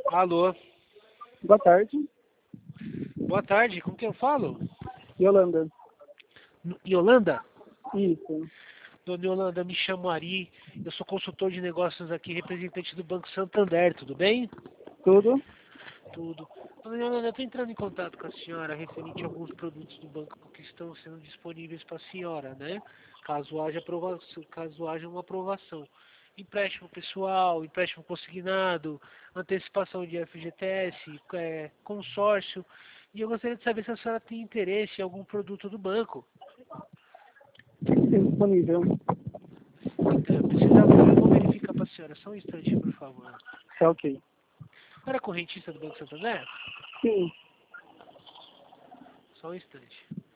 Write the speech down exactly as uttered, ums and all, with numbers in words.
Alô, Boa tarde, boa tarde, com quem eu falo? Yolanda. N- Yolanda? Isso, Dona Yolanda, me chamo Ari, eu sou consultor de negócios aqui, representante do Banco Santander, tudo bem? tudo? Tudo. Dona Yolanda, eu estou entrando em contato com a senhora referente a alguns produtos do banco que estão sendo disponíveis para a senhora, né? Caso haja, aprovação, caso haja uma aprovação. Empréstimo pessoal, empréstimo consignado, antecipação de F G T S, é, consórcio. E eu gostaria de saber se a senhora tem interesse em algum produto do banco. Sim, disponível. Então, eu precisava, eu vou verificar para a senhora, só um instantinho, por favor. Tá ok. Era correntista do Banco Santander? Sim, Só um instante.